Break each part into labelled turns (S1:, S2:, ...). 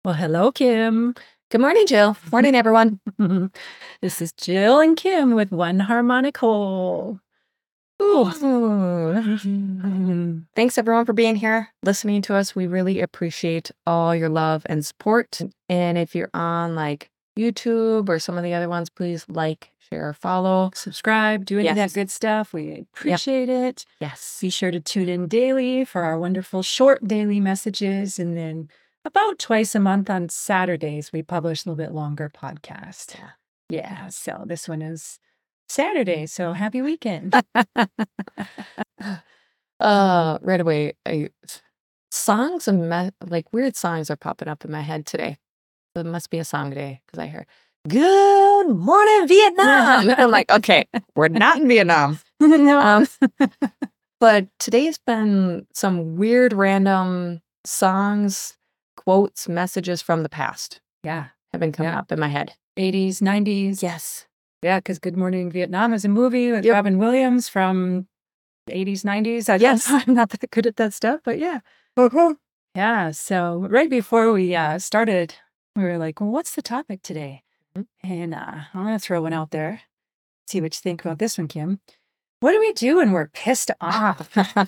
S1: Well, hello, Kim.
S2: Good morning, Jill. Morning, everyone.
S1: This is Jill and Kim with One Harmonic Whole. Ooh.
S2: Thanks, everyone, for being here, listening to us. We really appreciate all your love and support. And if you're on like YouTube or some of the other ones, please like, share, follow.
S1: Subscribe, do any of that
S2: Yes.
S1: good stuff. We appreciate it.
S2: Yes.
S1: Be sure to tune in daily for our wonderful short daily messages. And then about twice a month on Saturdays, we publish a little bit longer podcast. Yeah. So this one is Saturday. So happy weekend.
S2: Right away, songs and like weird songs are popping up in my head today. It must be a song today because I hear "Good Morning Vietnam." I'm like, okay, we're not in Vietnam.
S1: No.
S2: But today's been some weird, random songs, quotes, messages from the past
S1: Yeah.
S2: have been coming up in my head.
S1: 80s, 90s.
S2: Yes.
S1: Yeah, because Good Morning Vietnam is a movie with
S2: Yep.
S1: Robin Williams from the 80s, 90s.
S2: Yes.
S1: I'm not that good at that stuff, but yeah. Yeah, so right before we started, we were like, well, what's the topic today?
S2: Mhm.
S1: And I'm going to throw one out there. See what you think about this one, Kim. What do we do when we're pissed off?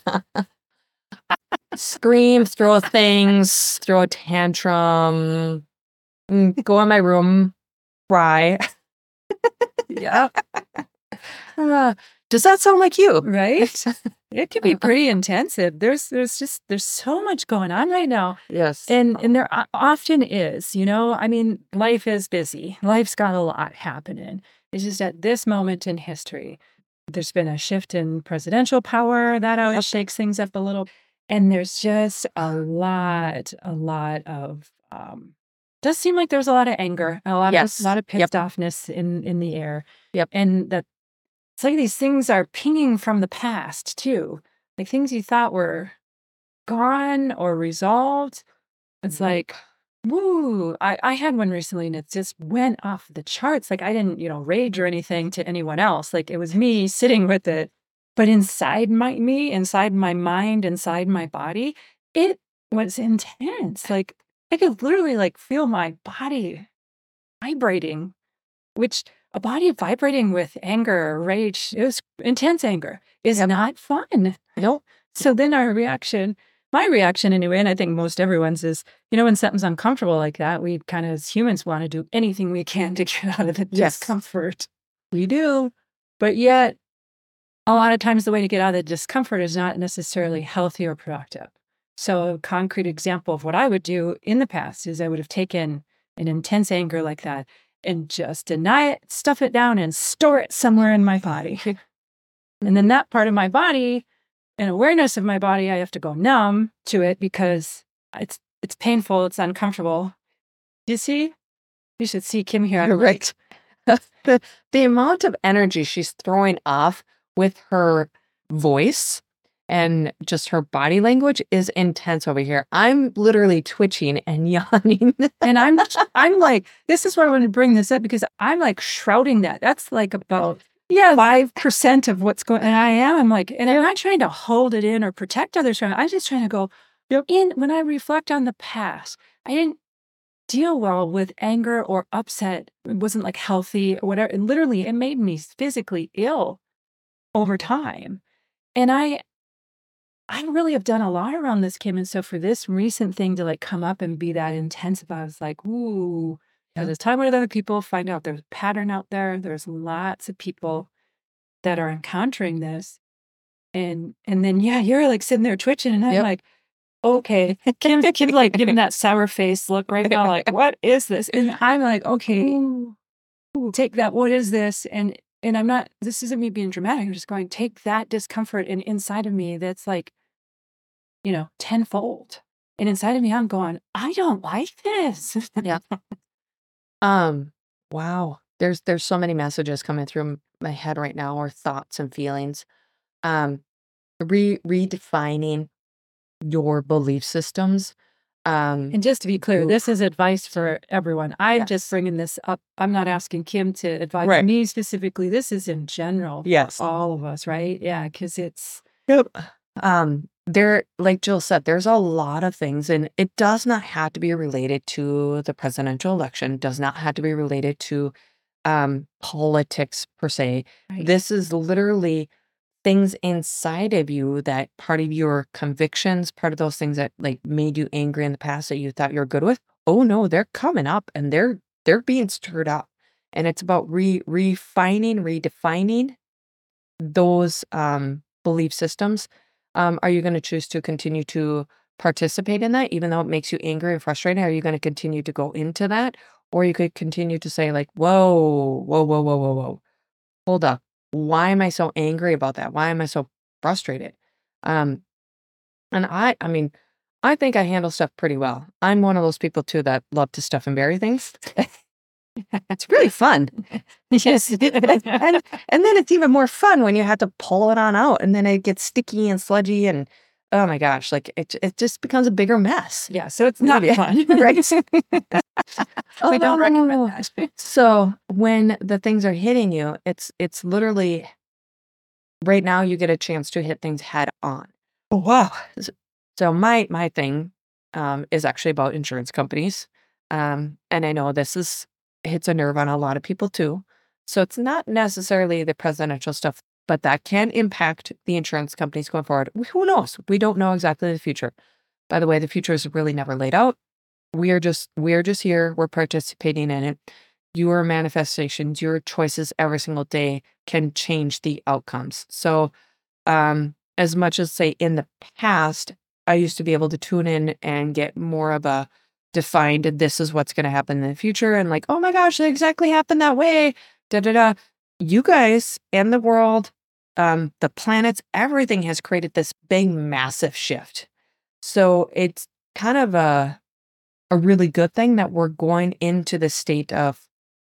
S2: Scream, throw things, throw a tantrum, go in my room, cry.
S1: Yeah,
S2: Does that sound like you?
S1: right? It can be pretty intensive. There's so much going on right now.
S2: Yes.
S1: And there often is, I mean, life is busy. Life's got a lot happening. It's just at this moment in history, there's been a shift in presidential power that always shakes things up a little. And there's just a lot of, does seem like there's a lot of anger, a lot
S2: Yes.
S1: of pissed offness in the air.
S2: Yep.
S1: And that it's like these things are pinging from the past too. Like things you thought were gone or resolved. It's like, woo, I had one recently and it just went off the charts. Like I didn't, rage or anything to anyone else. Like it was me sitting with it. But inside my mind, inside my body, it was intense. Like I could literally like feel my body vibrating, which a body vibrating with anger or rage, it was intense anger, is not fun.
S2: Nope.
S1: So then my reaction anyway, and I think most everyone's is, when something's uncomfortable like that, we kind of as humans want to do anything we can to get out of the
S2: Yes.
S1: discomfort. We do. But yet, a lot of times the way to get out of the discomfort is not necessarily healthy or productive. So a concrete example of what I would do in the past is I would have taken an intense anger like that and just deny it, stuff it down, and store it somewhere in my body. And then that part of my body and awareness of my body, I have to go numb to it because it's painful, it's uncomfortable. You see? You should see Kim here.
S2: You're right. The amount of energy she's throwing off with her voice and just her body language is intense over here. I'm literally twitching and yawning.
S1: And I'm like, this is why I want to bring this up because I'm like shrouding that. That's like about 5% of what's going on. And I'm like, and I'm not trying to hold it in or protect others from it. I'm just trying to go in when I reflect on the past. I didn't deal well with anger or upset. It wasn't like healthy or whatever. And literally, it made me physically ill over time. And I really have done a lot around this, Kim. And so for this recent thing to like come up and be that intense about, I was like, ooh, there's time with other people, find out there's a pattern out there. There's lots of people that are encountering this. And then, you're like sitting there twitching and I'm like, okay, Kim like giving that sour face look right now, like, what is this? And I'm like, okay, take that. What is this? And I'm not, this isn't me being dramatic. I'm just going, take that discomfort and inside of me that's like, tenfold. And inside of me, I'm going, I don't like this.
S2: Yeah. Wow. There's so many messages coming through my head right now, or thoughts and feelings. Redefining your belief systems.
S1: And just to be clear, this is advice for everyone. I'm just bringing this up. I'm not asking Kim to advise me specifically. This is in general.
S2: Yes.
S1: For all of us, right? Yeah, because it's
S2: There, like Jill said, there's a lot of things, and it does not have to be related to the presidential election, does not have to be related to politics per se.
S1: Right.
S2: This is literally things inside of you that part of your convictions, part of those things that like made you angry in the past that you thought you were good with. Oh no, they're coming up and they're being stirred up. And it's about redefining those belief systems. Are you going to choose to continue to participate in that, even though it makes you angry and frustrated? Are you going to continue to go into that? Or you could continue to say, like, whoa, whoa, whoa, whoa, whoa, whoa. Hold up. Why am I so angry about that? Why am I so frustrated? And I mean, I think I handle stuff pretty well. I'm one of those people too that love to stuff and bury things. It's really fun.
S1: Yes.
S2: And then it's even more fun when you have to pull it on out and then it gets sticky and sludgy and oh my gosh, like it just becomes a bigger mess.
S1: Yeah. So it's not fun.
S2: Right.
S1: We don't recommend that.
S2: So when the things are hitting you, it's literally right now you get a chance to hit things head on.
S1: Oh, wow.
S2: So my thing is actually about insurance companies. And I know this hits a nerve on a lot of people too. So it's not necessarily the presidential stuff, but that can impact the insurance companies going forward. Who knows? We don't know exactly the future. By the way, the future is really never laid out. We're just here. We're participating in it. Your manifestations, your choices every single day can change the outcomes. So as much as say in the past, I used to be able to tune in and get more of a defined, this is what's going to happen in the future. And like, oh my gosh, it exactly happened that way. Da, da, da. You guys and the world, the planets, everything has created this big, massive shift. So it's kind of a really good thing that we're going into the state of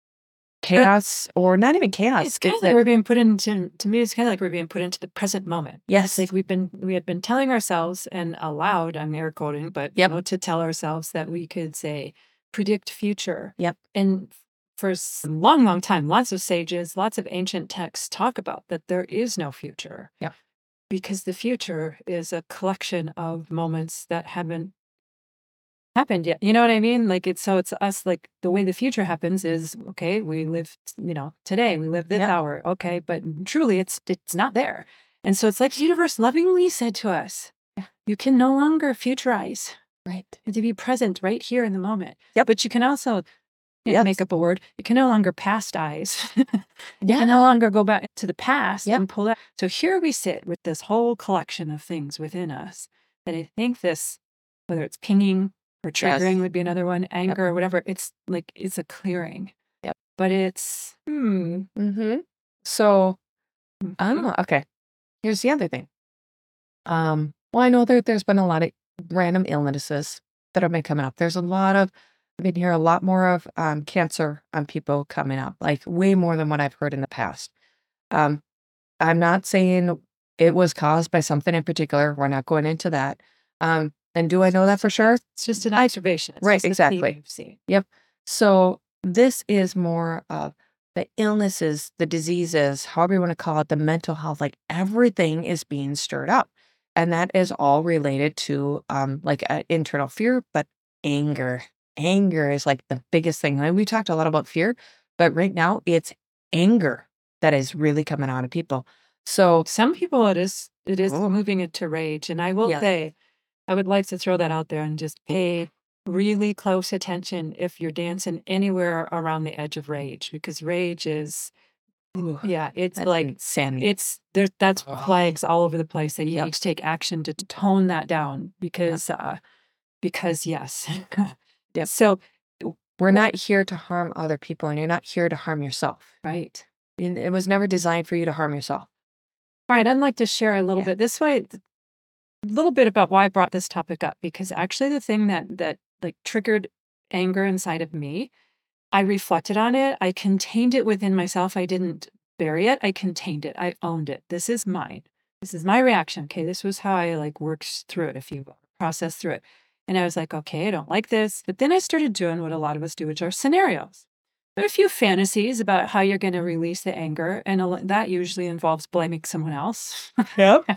S2: chaos, or not even chaos.
S1: It's kind of like we're being put into, to me, it's kind of like we're being put into the present moment.
S2: Yes.
S1: Like we had been telling ourselves and allowed, I'm air quoting, but
S2: Yep.
S1: you know, to tell ourselves that we could say, predict future.
S2: Yep.
S1: And for a long, long time, lots of sages, lots of ancient texts talk about that there is no future.
S2: Yep.
S1: Because the future is a collection of moments that haven't happened yet. You know what I mean? Like it's us, like the way the future happens is, okay, we live, you know, today, we live this hour. Okay. But truly it's not there. And so it's like the universe lovingly said to us, you can no longer futurize.
S2: Right.
S1: And to be present right here in the moment.
S2: Yep.
S1: But you can also make up a word. You can no longer pastize. You
S2: Yeah.
S1: can no longer go back to the past
S2: Yep.
S1: and pull that. So here we sit with this whole collection of things within us that I think this, whether it's pinging or triggering would be another one, anger or whatever, it's like, it's a clearing.
S2: Yep.
S1: But it's,
S2: So, I don't know. Okay. Here's the other thing. Well, I know there's been a lot of random illnesses that have been coming up. I've been hearing a lot more of cancer on people coming up, like way more than what I've heard in the past. I'm not saying it was caused by something in particular. We're not going into that. And do I know that for sure?
S1: it's just an observation. It's
S2: Right,
S1: just a theme
S2: exactly.
S1: we've seen.
S2: Yep. So this is more of the illnesses, the diseases, however you want to call it, the mental health, like everything is being stirred up. And that is all related to like internal fear, but anger. Anger is like the biggest thing. And we talked a lot about fear, but right now it's anger that is really coming out of people. So
S1: Some people it is moving into rage. And I will say, I would like to throw that out there and just pay really close attention if you're dancing anywhere around the edge of rage, because rage is, it's
S2: that's
S1: like,
S2: insanity.
S1: that's flags all over the place that you need to take action to tone that down because yes.
S2: Yep.
S1: So
S2: We're not here to harm other people, and you're not here to harm yourself.
S1: right.
S2: It was never designed for you to harm yourself.
S1: All right, I'd like to share a little bit this way, a little bit about why I brought this topic up, because actually the thing that like triggered anger inside of me, I reflected on it. I contained it within myself. I didn't bury it. I contained it. I owned it. This is mine. This is my reaction. Okay. This was how I like worked through it, if you will, processed through it. And I was like, okay, I don't like this. But then I started doing what a lot of us do, which are scenarios. There are a few fantasies about how you're going to release the anger. And that usually involves blaming someone else.
S2: Yep.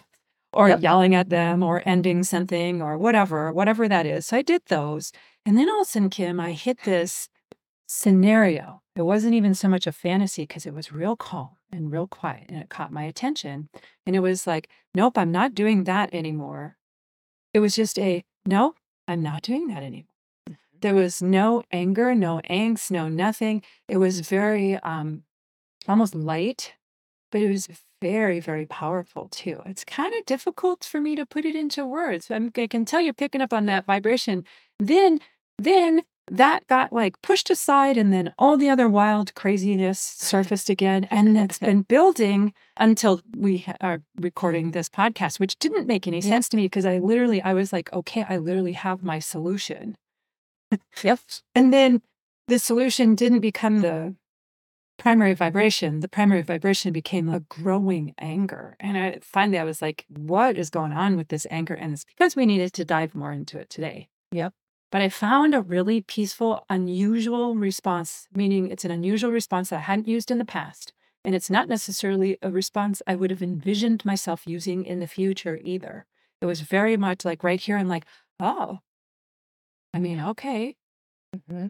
S1: or
S2: Yep.
S1: yelling at them or ending something or whatever that is. So I did those. And then all of a sudden, Kim, I hit this scenario. It wasn't even so much a fantasy because it was real calm and real quiet and it caught my attention. And it was like, nope, I'm not doing that anymore. It was just no, I'm not doing that anymore. There was no anger, no angst, no nothing. It was very almost light, but it was very, very powerful too. It's kind of difficult for me to put it into words. I can tell you're picking up on that vibration. Then that got like pushed aside, and then all the other wild craziness surfaced again. And it's been building until we are recording this podcast, which didn't make any sense to me because I was like, okay, I literally have my solution.
S2: Yep.
S1: And then the solution didn't become the primary vibration. The primary vibration became a growing anger. And finally I was like, what is going on with this anger? And it's because we needed to dive more into it today.
S2: Yep.
S1: But I found a really peaceful, unusual response, meaning it's an unusual response that I hadn't used in the past. And it's not necessarily a response I would have envisioned myself using in the future either. It was very much like right here, I'm like, oh, I mean, okay.
S2: Mm-hmm.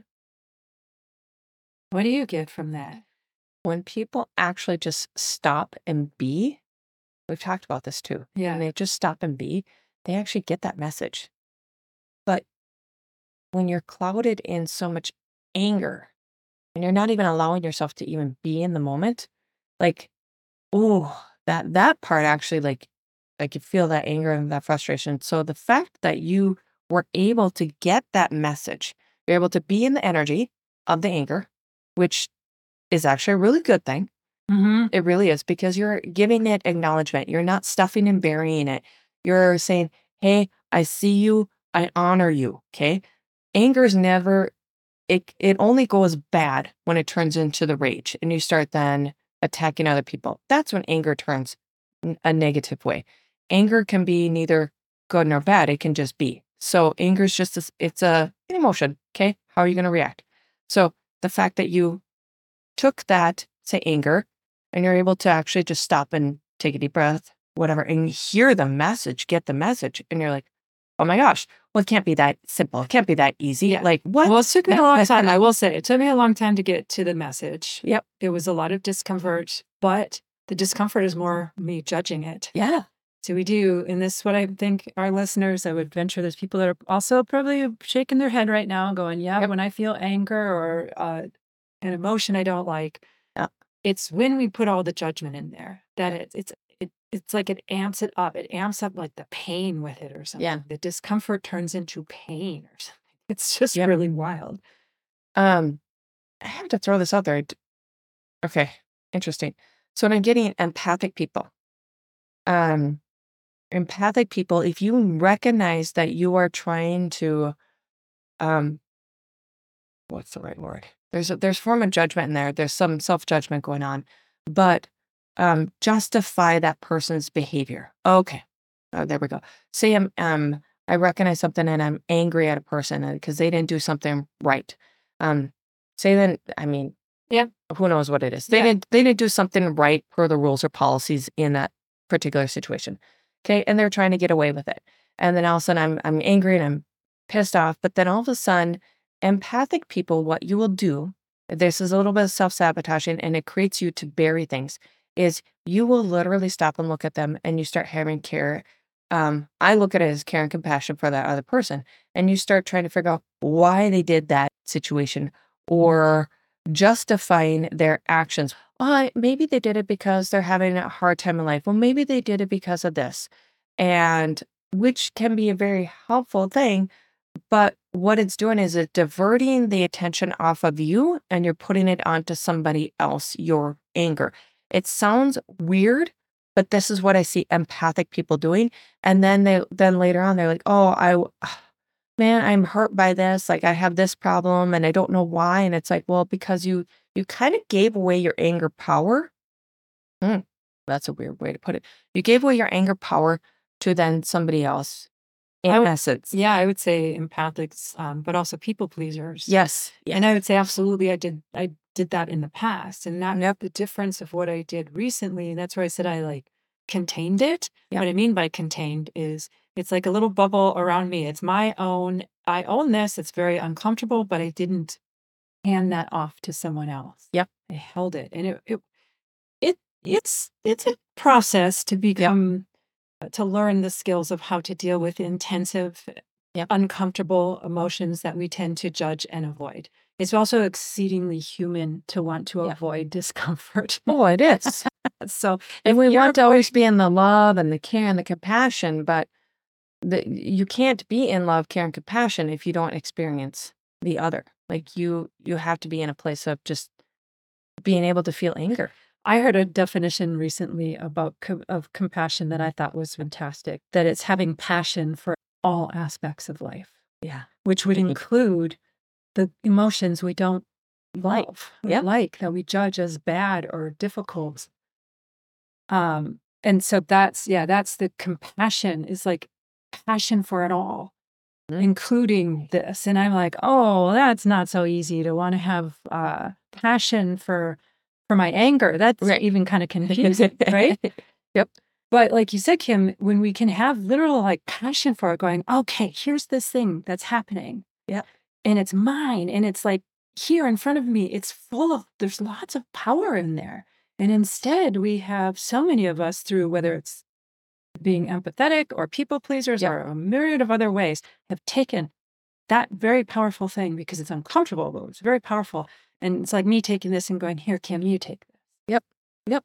S1: What do you get from that?
S2: When people actually just stop and be, we've talked about this too.
S1: Yeah.
S2: When they just stop and be, they actually get that message. But when you're clouded in so much anger and you're not even allowing yourself to even be in the moment, like, oh, that part actually like you feel that anger and that frustration. So the fact that you were able to get that message, you're able to be in the energy of the anger, which is actually a really good thing.
S1: Mm-hmm.
S2: It really is, because you're giving it acknowledgement. You're not stuffing and burying it. You're saying, hey, I see you. I honor you. Okay. Anger is never, it only goes bad when it turns into the rage and you start then attacking other people. That's when anger turns a negative way. Anger can be neither good nor bad. It can just be. So anger is just, it's an emotion. Okay. How are you going to react? So the fact that you took that, say, anger, and you're able to actually just stop and take a deep breath, whatever, and hear the message, get the message, and you're like, oh my gosh, well, it can't be that simple. It can't be that easy.
S1: Yeah.
S2: Like, what?
S1: Well, it took me a long time. I will say it took me a long time to get to the message.
S2: Yep.
S1: It was a lot of discomfort, but the discomfort is more me judging it.
S2: Yeah.
S1: So we do, and this is what I think our listeners, I would venture there's people that are also probably shaking their head right now going, yeah, when I feel anger or an emotion I don't like, it's when we put all the judgment in there that it's like it amps it up. It amps up like the pain with it or something.
S2: Yeah.
S1: The discomfort turns into pain or something. It's just really wild.
S2: I have to throw this out there. Okay, interesting. So when I'm getting empathic people, if you recognize that you are trying to, what's the right word? There's form of judgment in there. There's some self-judgment going on, but justify that person's behavior. Okay. There we go. Say I recognize something and I'm angry at a person because they didn't do something right. Say then, I mean,
S1: yeah,
S2: who knows what it is? They didn't do something right per the rules or policies in that particular situation. Okay. And they're trying to get away with it. And then all of a sudden I'm angry and I'm pissed off, but then all of a sudden empathic people, what you will do, this is a little bit of self-sabotaging and it creates you to bury things, is you will literally stop and look at them and you start having care. I look at it as care and compassion for that other person. And you start trying to figure out why they did that situation or justifying their actions. Well, maybe they did it because they're having a hard time in life. Well, maybe they did it because of this. And which can be a very helpful thing. But what it's doing is it's diverting the attention off of you and you're putting it onto somebody else, your anger. It sounds weird, but this is what I see empathic people doing. And then later on, they're like, oh, man, I'm hurt by this. Like I have this problem and I don't know why. And it's like, well, because you kind of gave away your anger power. That's a weird way to put it. You gave away your anger power to then somebody else. In essence.
S1: Yeah, I would say empathics, but also people pleasers.
S2: Yes.
S1: And I would say absolutely I did that in the past. And not the difference of what I did recently. That's where I said I contained it.
S2: Yeah.
S1: What I mean by contained is it's like a little bubble around me. It's my own. I own this. It's very uncomfortable, but I didn't hand that off to someone else.
S2: Yep.
S1: I held it, and it's a process to become to learn the skills of how to deal with intensive,
S2: Yep.
S1: uncomfortable emotions that we tend to judge and avoid. It's also exceedingly human to want to
S2: Yeah.
S1: avoid discomfort.
S2: Oh, it is.
S1: So
S2: And
S1: if
S2: we
S1: you're
S2: want to always be in the love and the care and the compassion, but you can't be in love, care, and compassion if you don't experience the other. Like you have to be in a place of just being able to feel anger.
S1: I heard a definition recently about of compassion that I thought was fantastic, that it's having passion for all aspects of life,
S2: Yeah.
S1: which would include the emotions we don't love,
S2: Yep.
S1: like that we judge as bad or difficult. And so that's the compassion is like passion for it all, including this. And I'm like, oh, that's not so easy to want to have passion for my anger. That's
S2: Right.
S1: even kind of confusing, right?
S2: Yep.
S1: But like you said, Kim, when we can have literal like passion for it, going, okay, here's this thing that's happening.
S2: Yep.
S1: And it's mine. And it's like here in front of me, it's full of, there's lots of power in there. And instead, we have so many of us through whether it's being empathetic or people pleasers
S2: Yep.
S1: or a myriad of other ways have taken that very powerful thing because it's uncomfortable, but it's very powerful. And it's like me taking this and going, here, Kim, you take this.
S2: Yep.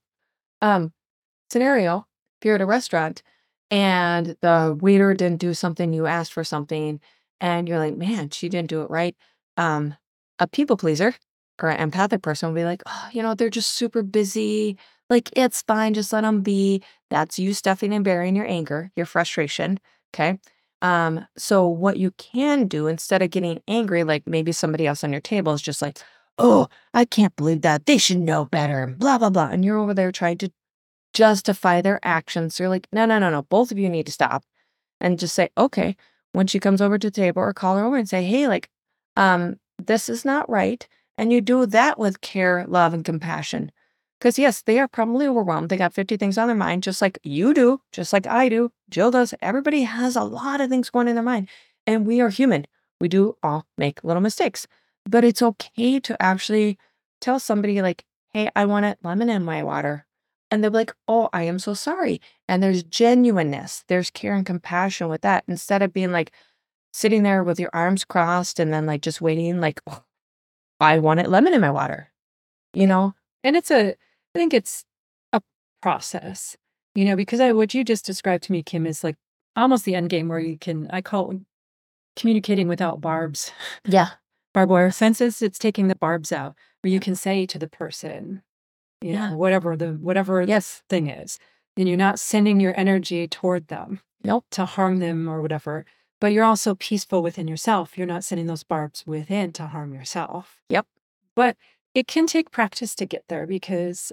S2: Scenario, if you're at a restaurant and the waiter didn't do something, you asked for something, and you're like, man, she didn't do it right. A people pleaser or an empathic person will be like, oh, they're just super busy. Like, it's fine. Just let them be. That's you stuffing and burying your anger, your frustration. Okay. So what you can do instead of getting angry, like maybe somebody else on your table is just like, oh, I can't believe that. They should know better and blah, blah, blah. And you're over there trying to justify their actions. You're like, no. Both of you need to stop and just say, okay, when she comes over to the table, or call her over and say, hey, like, this is not right. And you do that with care, love, and compassion. Because yes, they are probably overwhelmed. They got 50 things on their mind, just like you do, just like I do. Jill does. Everybody has a lot of things going in their mind. And we are human. We do all make little mistakes. But it's okay to actually tell somebody like, hey, I want a lemon in my water. And they'll be like, oh, I am so sorry. And there's genuineness. There's care and compassion with that. Instead of being like sitting there with your arms crossed and then like just waiting like, oh, I want a lemon in my water,
S1: And I think it's a process, because what you just described to me, Kim, is like almost the end game where I call it communicating without barbs.
S2: Yeah.
S1: Barbed wire fences, it's taking the barbs out, where you can say to the person, whatever this thing is, and you're not sending your energy toward them to harm them or whatever, but you're also peaceful within yourself. You're not sending those barbs within to harm yourself.
S2: Yep.
S1: But it can take practice to get there because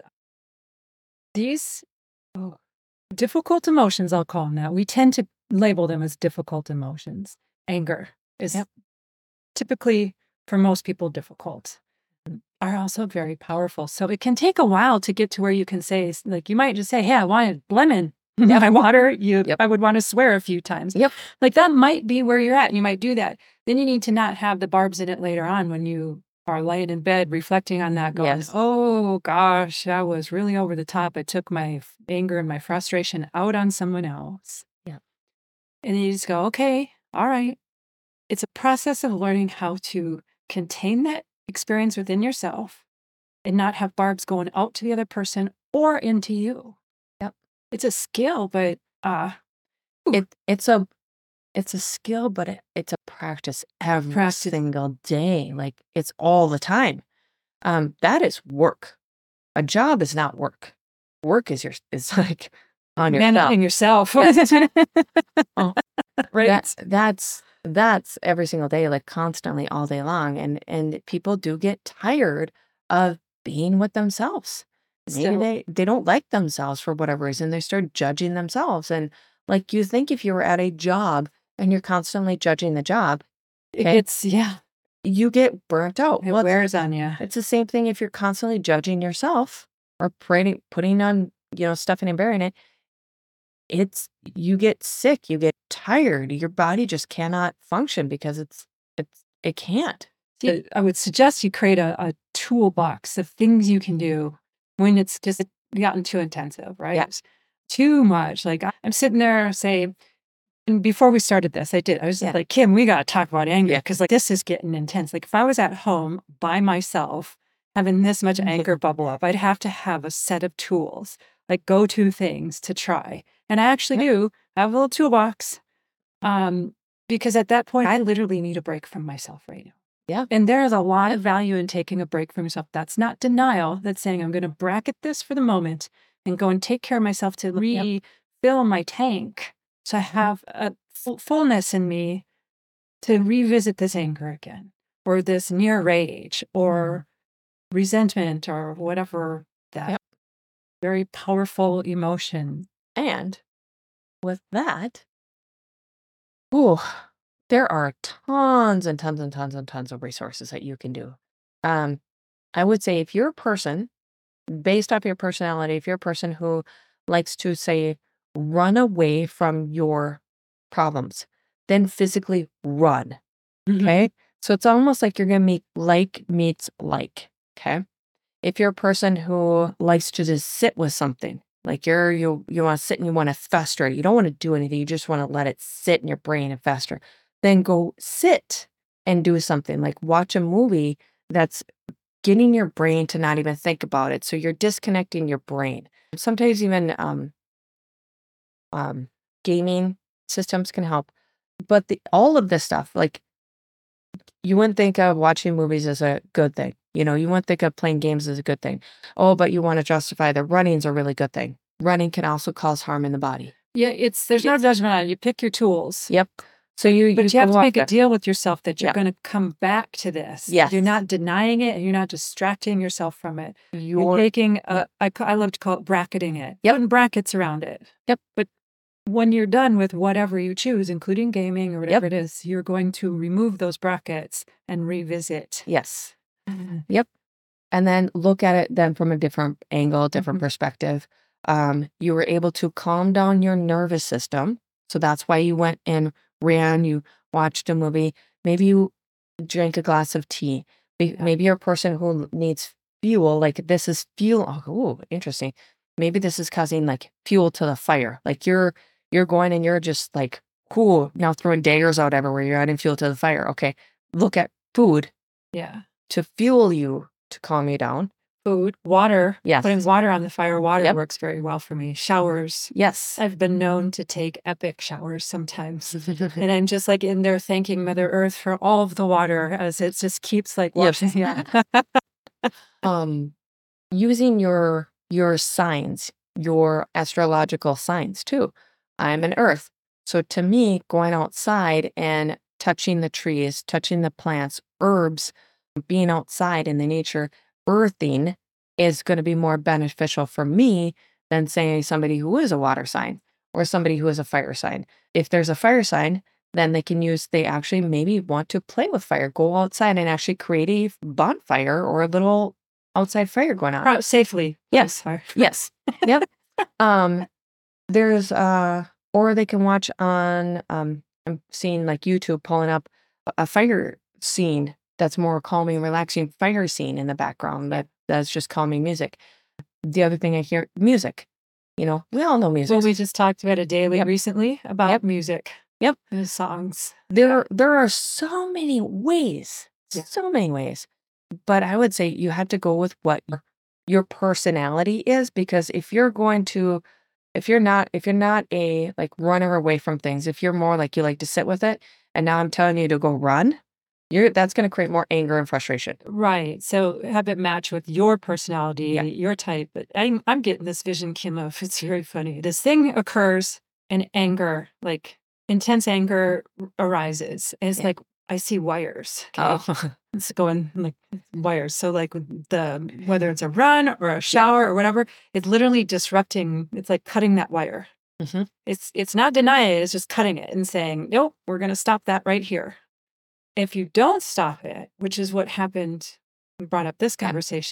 S1: these difficult emotions, I'll call them that, we tend to label them as difficult emotions. Anger is typically, for most people, difficult, are also very powerful. So it can take a while to get to where you can say, like, you might just say, hey, I want a lemon in my water. I would want to swear a few times.
S2: Yep.
S1: Like that might be where you're at. You might do that. Then you need to not have the barbs in it later on when you are laying in bed reflecting on that, going, oh gosh, that was really over the top. I took my anger and my frustration out on someone else.
S2: Yeah.
S1: And then you just go, okay, all right. It's a process of learning how to contain that experience within yourself and not have barbs going out to the other person or into you.
S2: Yep.
S1: It's a skill, but
S2: it's a skill, but it's a practice every single day. Like it's all the time. That is work. A job is not work. Work is like on yourself.
S1: Managing yourself.
S2: Right. That's every single day, like constantly all day long. And people do get tired of being with themselves. Maybe they don't like themselves for whatever reason. They start judging themselves. And like you think if you were at a job and you're constantly judging the job, you get burnt out.
S1: It wears on you.
S2: It's the same thing if you're constantly judging yourself or putting on, stuffing and burying it. you get sick, you get tired, your body just cannot function because it can't.
S1: I would suggest you create a toolbox of things you can do when it's just gotten too intensive, right?
S2: Yeah.
S1: It's too much. Like I'm sitting there, say, and before we started this, I was like, Kim, we got to talk about anger because like this is getting intense. Like if I was at home by myself having this much anger bubble up, I'd have to have a set of tools, like go-to things to try. And I actually do have a little toolbox because at that point, I literally need a break from myself right now.
S2: Yeah.
S1: And there's a lot of value in taking a break from yourself. That's not denial. That's saying I'm going to bracket this for the moment and go and take care of myself to refill my tank. So I have a fullness in me to revisit this anger again, or this near rage, or resentment, or whatever that very powerful emotion.
S2: And with that, there are tons and tons and tons and tons of resources that you can do. I would say if you're a person, based off your personality, if you're a person who likes to say, run away from your problems, then physically run. Okay. So it's almost like you're going to meet like meets like. Okay. If you're a person who likes to just sit with something, like you want to sit and you want to fester, you don't want to do anything. You just want to let it sit in your brain and fester. Then go sit and do something like watch a movie that's getting your brain to not even think about it. So you're disconnecting your brain. Sometimes even gaming systems can help. But all of this stuff, like you wouldn't think of watching movies as a good thing. You wouldn't think of playing games as a good thing. Oh, but you want to justify that running's a really good thing. Running can also cause harm in the body.
S1: Yeah, there's no judgment on it. You pick your tools.
S2: Yep. So you
S1: have to make a deal with yourself that you're going to come back to this.
S2: Yes.
S1: You're not denying it and you're not distracting yourself from it. You're taking I love to call it bracketing it.
S2: Yep.
S1: Putting brackets around it.
S2: Yep.
S1: But when you're done with whatever you choose, including gaming or whatever it is, you're going to remove those brackets and revisit.
S2: Yes. Yep. And then look at it then from a different angle, different perspective. You were able to calm down your nervous system. So that's why you went and ran, you watched a movie. Maybe you drank a glass of tea. Maybe you're a person who needs fuel. Like this is fuel. Oh, interesting. Maybe this is causing like fuel to the fire. Like you're going and you're just like, cool, now throwing daggers out everywhere. You're adding fuel to the fire. Okay. Look at food.
S1: Yeah.
S2: To fuel you, to calm you down.
S1: Food, water.
S2: Yes.
S1: Putting water on the fire. Water works very well for me. Showers.
S2: Yes.
S1: I've been known to take epic showers sometimes. And I'm just like in there thanking Mother Earth for all of the water as it just keeps like washing.
S2: Yeah. Using your signs, your astrological signs too. I'm an earth. So to me, going outside and touching the trees, touching the plants, herbs, being outside in the nature, earthing is going to be more beneficial for me than say somebody who is a water sign or somebody who is a fire sign. If there's a fire sign, then they actually maybe want to play with fire, go outside and actually create a bonfire or a little outside fire going on.
S1: Safely.
S2: Yes. Yes. Yep. There's, or they can watch on, I'm seeing like YouTube pulling up a fire scene that's more calming, relaxing fire scene in the background. That's just calming music. The other thing I hear, music. We all know music.
S1: Well, we just talked about a daily recently about music.
S2: Yep.
S1: And songs.
S2: There are so many ways. So many ways. But I would say you have to go with what your personality is, because if you're not a like runner away from things, if you're more like you like to sit with it, and now I'm telling you to go run, that's going to create more anger and frustration.
S1: Right. So have it match with your personality, your type. But I'm getting this vision, Kim, of it's very funny. This thing occurs and anger, like intense anger arises. And it's like, I see wires. Okay?
S2: Oh.
S1: It's going like wires. So like whether it's a run or a shower or whatever, it's literally disrupting. It's like cutting that wire.
S2: Mm-hmm.
S1: It's not denying it. It's just cutting it and saying, nope, we're going to stop that right here. If you don't stop it, which is what happened, we brought up this conversation,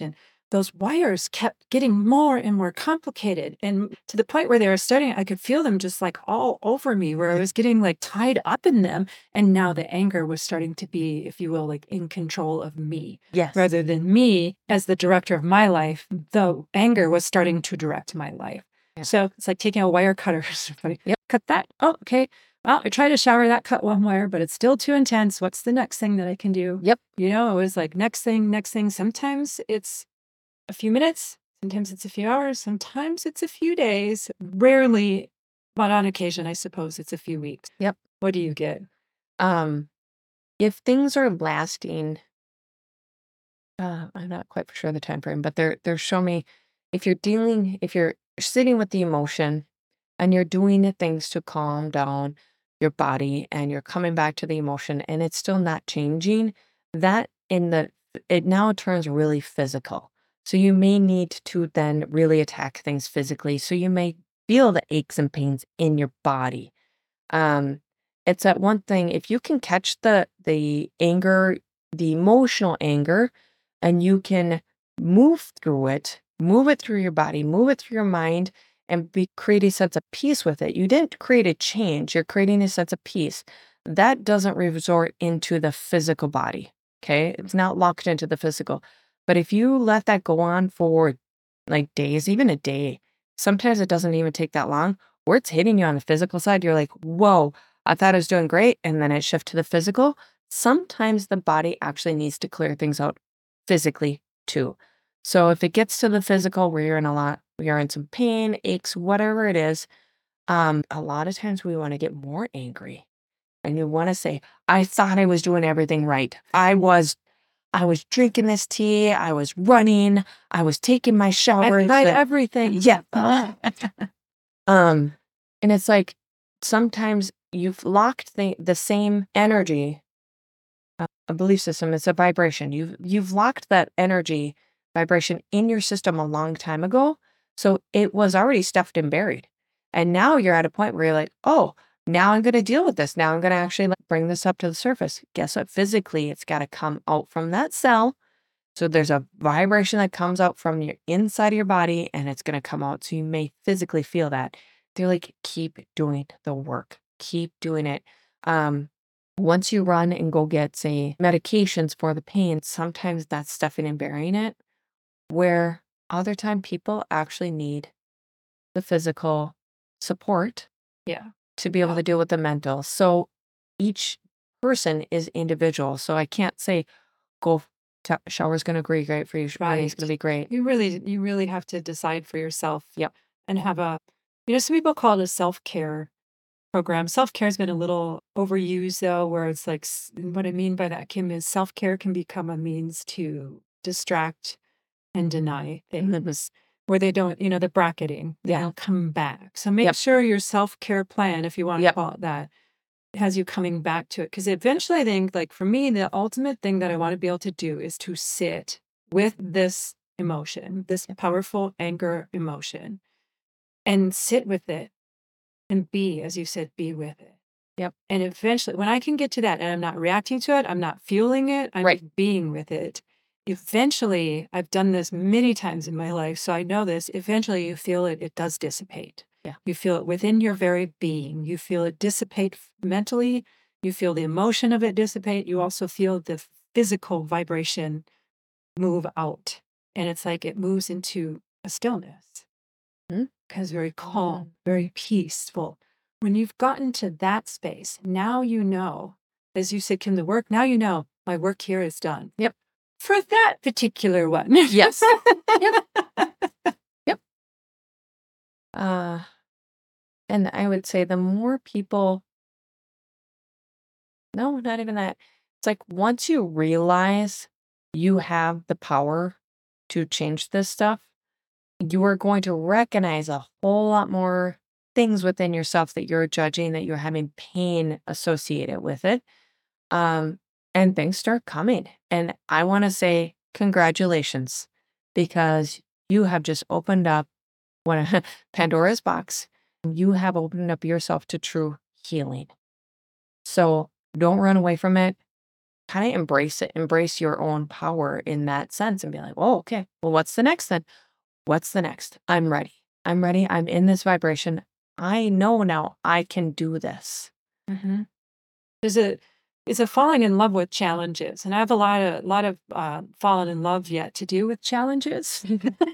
S1: those wires kept getting more and more complicated. And to the point where they were starting, I could feel them just like all over me, where I was getting like tied up in them. And now the anger was starting to be, if you will, like in control of me.
S2: Yes.
S1: Rather than me as the director of my life, the anger was starting to direct my life.
S2: Yeah.
S1: So it's like taking a wire cutter.
S2: Yep.
S1: Cut that. Oh, okay. Well, I tried to shower that, cut one wire, but it's still too intense. What's the next thing that I can do?
S2: Yep.
S1: You know, it was like next thing. Sometimes it's a few minutes. Sometimes it's a few hours. Sometimes it's a few days. Rarely, but on occasion, I suppose it's a few weeks.
S2: Yep.
S1: What do you get?
S2: If things are lasting, I'm not quite sure the time frame, but they're showing me if you're sitting with the emotion and you're doing the things to calm down your body and you're coming back to the emotion and it's still not changing, it now turns really physical. So you may need to then really attack things physically. So you may feel the aches and pains in your body. It's that one thing, if you can catch the anger, the emotional anger, and you can move it through your body, move it through your mind, and create a sense of peace with it. You didn't create a change, you're creating a sense of peace. That doesn't resort into the physical body, okay? It's not locked into the physical. But if you let that go on for like days, even a day, sometimes it doesn't even take that long, where it's hitting you on the physical side, you're like, whoa, I thought I was doing great. And then it shifts to the physical. Sometimes the body actually needs to clear things out physically too. So if it gets to the physical where you're in some pain, aches, whatever it is, a lot of times we want to get more angry. And you want to say, I thought I was doing everything right. I was drinking this tea. I was running. I was taking my shower.
S1: I tried everything.
S2: Yeah. And it's like sometimes you've locked the same energy, a belief system. It's a vibration. You've locked that energy vibration in your system a long time ago. So it was already stuffed and buried. And now you're at a point where you're like, oh, now I'm going to deal with this. Now I'm going to actually bring this up to the surface. Guess what? Physically, it's got to come out from that cell. So there's a vibration that comes out from your inside of your body and it's going to come out. So you may physically feel that. They're like, keep doing the work. Keep doing it. Once you run and go get, say, medications for the pain, sometimes that's stuffing and burying it, where other time people actually need the physical support to be able to deal with the mental. So each person is individual. So I can't say, go shower's going to be great for you. It's going to be great.
S1: You really have to decide for yourself.
S2: Yep.
S1: And have some people call it a self-care program. Self-care has been a little overused though, where it's like, what I mean by that, Kim, is self-care can become a means to distract and deny things where they don't, the bracketing, they'll come back. So make sure your self-care plan, if you want to call it that, has you coming back to it. Because eventually I think, like for me, the ultimate thing that I want to be able to do is to sit with this emotion, this powerful anger emotion, and sit with it and be, as you said, be with it.
S2: Yep.
S1: And eventually, when I can get to that and I'm not reacting to it, I'm not feeling it, I'm being with it. Eventually, I've done this many times in my life, so I know this. Eventually, you feel it does dissipate.
S2: Yeah.
S1: You feel it within your very being. You feel it dissipate mentally. You feel the emotion of it dissipate. You also feel the physical vibration move out. And it's like it moves into a stillness. Because very calm, very peaceful. When you've gotten to that space, now you know, as you said, Kim, the work, now you know my work here is done.
S2: Yep.
S1: For that particular one.
S2: Yes. Yep. And I would say the more people, no, not even that. It's like once you realize you have the power to change this stuff, you are going to recognize a whole lot more things within yourself that you're judging, that you're having pain associated with it. And things start coming. And I want to say congratulations, because you have just opened up Pandora's box. You have opened up yourself to true healing. So don't run away from it. kind of embrace it, embrace your own power in that sense and be like, oh, okay, well, what's the next then? What's the next? I'm ready. I'm ready. I'm in this vibration. I know now I can do this.
S1: Mm-hmm. It's a falling in love with challenges. And I have a lot of fallen in love yet to do with challenges.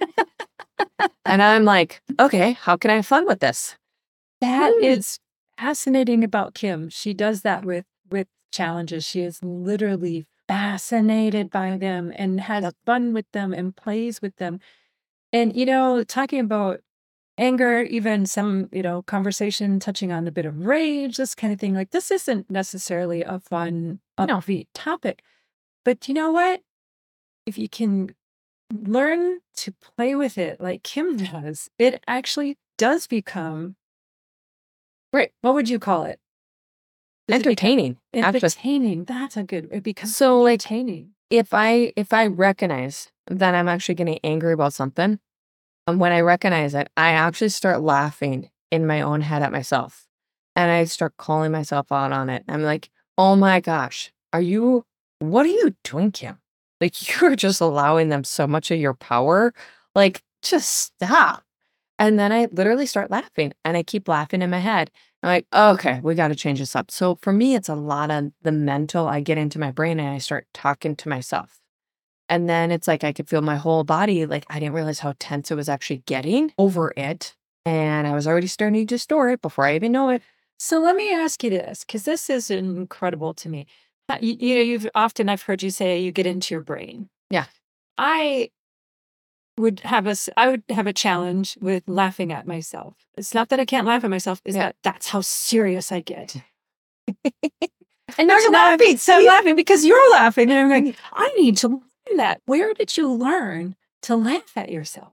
S2: And I'm like, okay, how can I have fun with this?
S1: That is fascinating about Kim. She does that with challenges. She is literally fascinated by them and has fun with them and plays with them. And, talking about anger, even some, conversation touching on a bit of rage, this kind of thing, like this isn't necessarily a fun, upbeat topic. But you know what? If you can learn to play with it like Kim does, it actually does become,
S2: right,
S1: what would you call it?
S2: Entertaining.
S1: Entertaining. That's a good, it becomes
S2: so like
S1: entertaining.
S2: If I recognize that I'm actually getting angry about something, and when I recognize it, I actually start laughing in my own head at myself. And I start calling myself out on it. I'm like, oh my gosh, what are you doing, Kim? Like, you're just allowing them so much of your power. Like, just stop. And then I literally start laughing and I keep laughing in my head. I'm like, okay, we got to change this up. So for me, it's a lot of the mental. I get into my brain and I start talking to myself. And then it's like I could feel my whole body. Like, I didn't realize how tense it was actually getting over it. And I was already starting to store it before I even know it.
S1: So let me ask you this, because this is incredible to me. I've heard you say you get into your brain.
S2: Yeah.
S1: I would have a challenge with laughing at myself. It's not that I can't laugh at myself, that's how serious I get. And now you're laughing. So I'm laughing because you're laughing. And I'm like, I need to learn that. Where did you learn to laugh at yourself?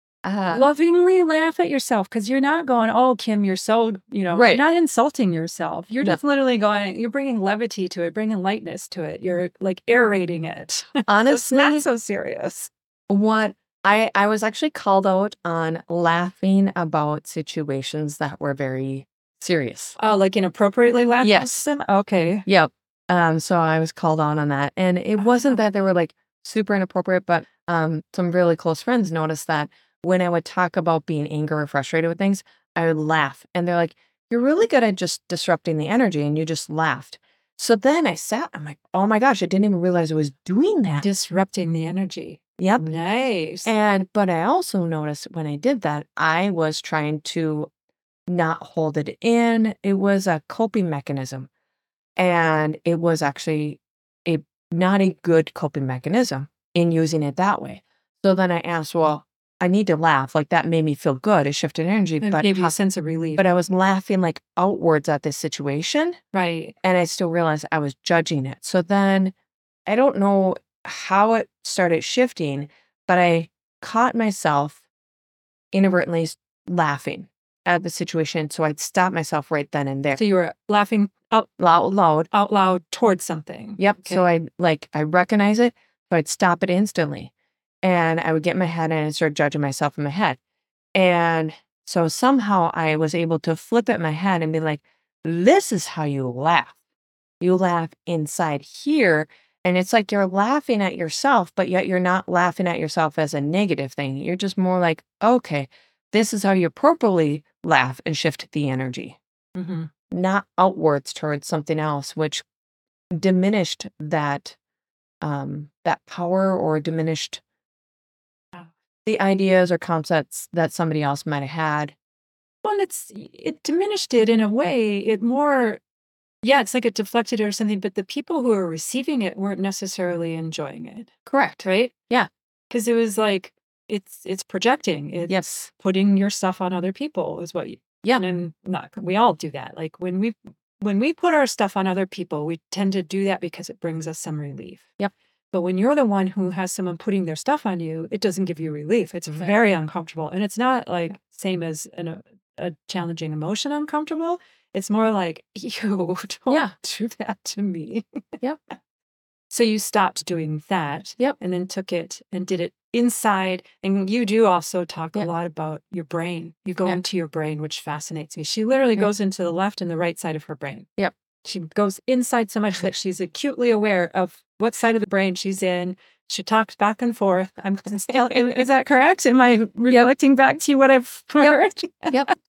S1: Lovingly laugh at yourself, because you're not going, oh, Kim, you're so,
S2: right.
S1: You're not insulting yourself. You're just literally going, you're bringing levity to it, bringing lightness to it. You're like aerating it.
S2: Honestly,
S1: it's not so serious.
S2: What I was actually called out on laughing about situations that were very serious.
S1: Oh, like inappropriately laughing?
S2: Yes.
S1: Okay.
S2: Yep. So I was called on that. And it wasn't that they were like super inappropriate, but some really close friends noticed that when I would talk about being angry or frustrated with things, I would laugh. And they're like, you're really good at just disrupting the energy. And you just laughed. So then I'm like, oh my gosh, I didn't even realize I was doing that.
S1: Disrupting the energy.
S2: Yep.
S1: Nice.
S2: But I also noticed when I did that, I was trying to not hold it in. It was a coping mechanism. And it was actually not a good coping mechanism in using it that way. So then I asked, well, I need to laugh. Like, that made me feel good. It shifted energy.
S1: It gave you a sense of relief.
S2: But I was laughing like outwards at this situation.
S1: Right.
S2: And I still realized I was judging it. So then I don't know how it started shifting, but I caught myself inadvertently laughing at the situation. So I'd stop myself right then and there.
S1: So you were laughing out loud towards something.
S2: Yep. Okay. So I recognize it, so I'd stop it instantly. And I would get in my head and I'd start judging myself in my head. And so somehow I was able to flip it in my head and be like, this is how you laugh. You laugh inside here. And it's like you're laughing at yourself, but yet you're not laughing at yourself as a negative thing. You're just more like, okay, this is how you appropriately laugh and shift the energy.
S1: Mm-hmm.
S2: Not outwards towards something else, which diminished that power or diminished the ideas or concepts that somebody else might have had.
S1: Well, it diminished it in a way. It's like it deflected it or something, but the people who were receiving it weren't necessarily enjoying it.
S2: Correct.
S1: Right?
S2: Yeah.
S1: Because it was like, it's projecting. It's putting your stuff on other people is what you, and we all do that. Like when we put our stuff on other people, we tend to do that because it brings us some relief.
S2: Yep.
S1: But when you're the one who has someone putting their stuff on you, it doesn't give you relief. It's very uncomfortable. And it's not like same as a challenging emotion uncomfortable. It's more like, you don't do that to me.
S2: Yep.
S1: So you stopped doing that.
S2: Yep.
S1: And then took it and did it inside. And you do also talk a lot about your brain. You go into your brain, which fascinates me. She literally goes into the left and the right side of her brain.
S2: Yep.
S1: she goes inside so much that she's acutely aware of what side of the brain she's in. She talks back and forth. Is that correct? Am I reflecting back to you what I've heard?
S2: Yep.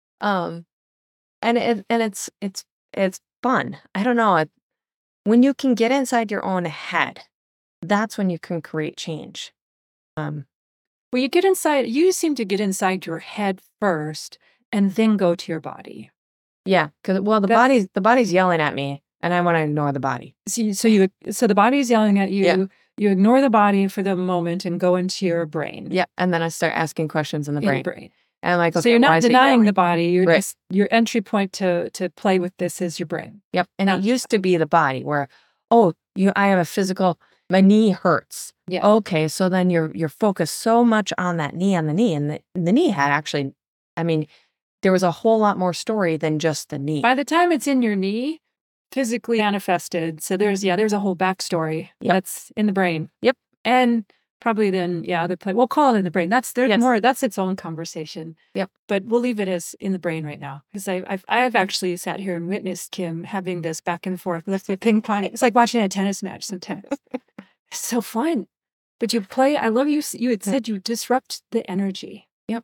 S2: And it's fun. I don't know. When you can get inside your own head, that's when you can create change.
S1: Well, you seem to get inside your head first and then go to your body.
S2: Yeah, because the body's yelling at me, and I want to ignore the body.
S1: So the body's yelling at you.
S2: Yeah.
S1: You ignore the body for the moment and go into your brain.
S2: Yeah, and then I start asking questions in the brain. And I'm like, okay,
S1: so you're
S2: why
S1: not
S2: is it
S1: denying
S2: yelling?
S1: the body. You're
S2: Right.
S1: just your entry point to play with this is your brain.
S2: Yep. And it used to be the body where, I have a physical, my knee hurts.
S1: Yeah.
S2: Okay, so then you're focused so much on that knee, and the knee had actually, I mean, there was a whole lot more story than just the knee.
S1: By the time it's in your knee, physically manifested. So there's a whole backstory that's in the brain.
S2: Yep.
S1: And probably then, we'll call it in the brain. That's its own conversation.
S2: Yep.
S1: But we'll leave it as in the brain right now. Because I've actually sat here and witnessed Kim having this back and forth, ping pong. It's like watching a tennis match sometimes. It's so fun. But you play, I love you had said you disrupt the energy.
S2: Yep.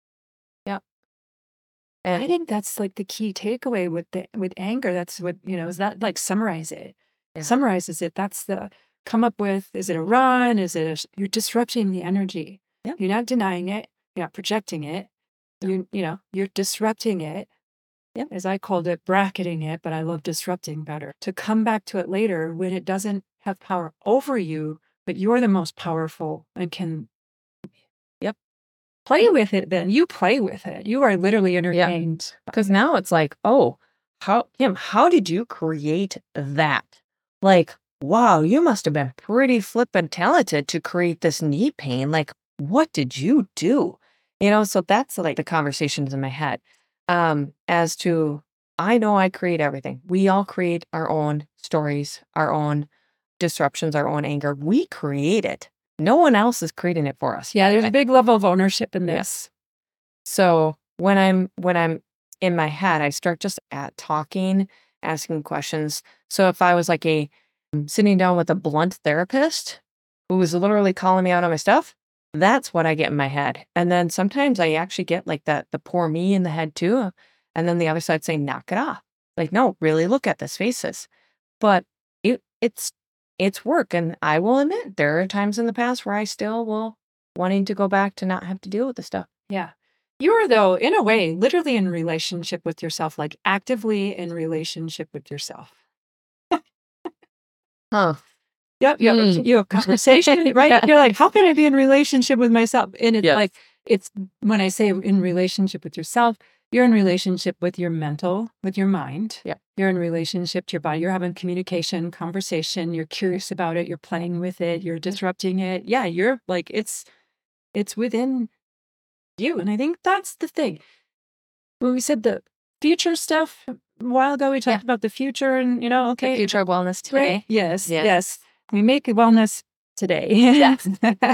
S2: And
S1: I think that's like the key takeaway with anger. That's what, is that like summarize it.
S2: Yeah.
S1: Summarizes it. That's the come up with, is it a run? You're disrupting the energy.
S2: Yep.
S1: You're not denying it. You're not projecting it. You're disrupting it.
S2: Yep.
S1: As I called it, bracketing it, but I love disrupting better. To come back to it later when it doesn't have power over you, but you're the most powerful and can play with it then. You play with it. You are literally entertained.
S2: Because now it's like, how did you create that? Like, wow, you must have been pretty flippin' talented to create this knee pain. Like, what did you do? So that's like the conversations in my head. As to, I know I create everything. We all create our own stories, our own disruptions, our own anger. We create it. No one else is creating it for us.
S1: Yeah, there's a big level of ownership in this.
S2: So when I'm in my head, I start just talking, asking questions. So if I was like sitting down with a blunt therapist who was literally calling me out on my stuff, that's what I get in my head. And then sometimes I actually get like the poor me in the head too. And then the other side saying, knock it off. Like, no, really look at this, face this. But it's work. And I will admit there are times in the past where I still will wanting to go back to not have to deal with this stuff.
S1: Yeah. You're, though, in a way, literally in relationship with yourself, like actively in relationship with yourself.
S2: Huh.
S1: Yep. You have conversation, right?
S2: Yeah.
S1: You're like, how can I be in relationship with myself? And it's when I say in relationship with yourself, you're in relationship with your mental, with your mind.
S2: Yeah.
S1: You're in relationship to your body. You're having communication, conversation. You're curious about it. You're playing with it. You're disrupting it. Yeah. You're like, it's within you. And I think that's the thing. When we said the future stuff a while ago, we talked about the future and,
S2: The future of wellness today.
S1: Right? Yes. We make wellness today.
S2: Yes.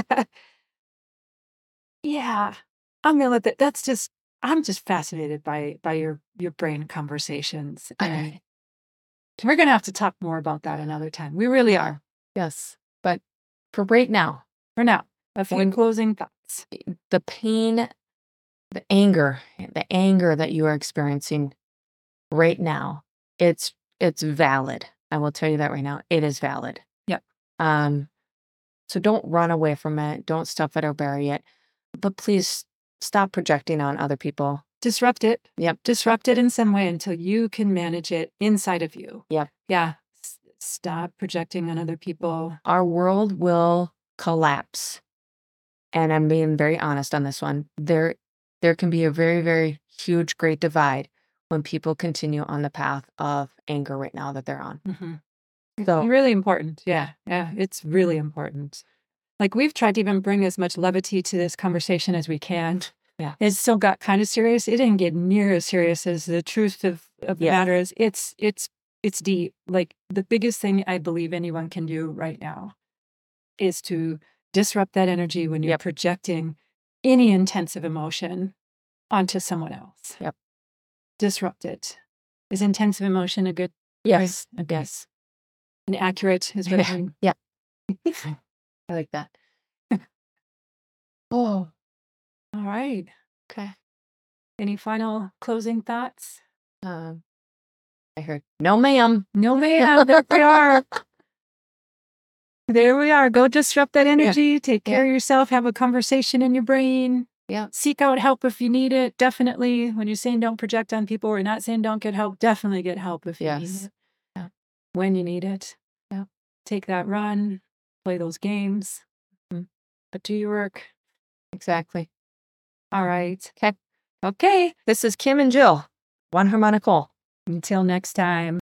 S1: Yeah. I'm going to let that. I'm just fascinated by your brain conversations. And we're going to have to talk more about that another time. We really are.
S2: Yes. But for right now,
S1: A few closing thoughts.
S2: The pain, the anger that you are experiencing right now, it's valid. I will tell you that right now. It is valid.
S1: Yep.
S2: So don't run away from it. Don't stuff it or bury it. But please stop projecting on other people.
S1: Disrupt it.
S2: Yep.
S1: Disrupt it in some way until you can manage it inside of you.
S2: Yep.
S1: Yeah. Stop projecting on other people.
S2: Our world will collapse. And I'm being very honest on this one. There can be a very, very huge, great divide when people continue on the path of anger right now that they're on.
S1: Mm-hmm.
S2: So
S1: really important. Yeah. It's really important. Like we've tried to even bring as much levity to this conversation as we can.
S2: Yeah.
S1: It still got kind of serious. It didn't get near as serious as the truth of the matter is. It's deep. Like the biggest thing I believe anyone can do right now is to disrupt that energy when you're projecting any intensive emotion onto someone else.
S2: Yep.
S1: Disrupt it. Is intensive emotion a good
S2: Yes.
S1: Okay.
S2: Yes.
S1: And accurate is what I mean.
S2: Yeah. I like that. Oh,
S1: All right.
S2: okay.
S1: Any final closing thoughts?
S2: I heard, no, ma'am.
S1: No, ma'am. There we are. There we are. Go disrupt that energy. Take care of yourself. Have a conversation in your brain.
S2: Yeah.
S1: Seek out help if you need it. Definitely. When you're saying don't project on people, we're not saying don't get help. Definitely get help if you need
S2: Yes.
S1: it.
S2: Yeah.
S1: When you need it.
S2: Yeah.
S1: Take that run. Play those games.
S2: Mhm.
S1: But do your work.
S2: Exactly.
S1: All right.
S2: Okay.
S1: Okay.
S2: This is Kim and Jill. One harmonical.
S1: Until next time.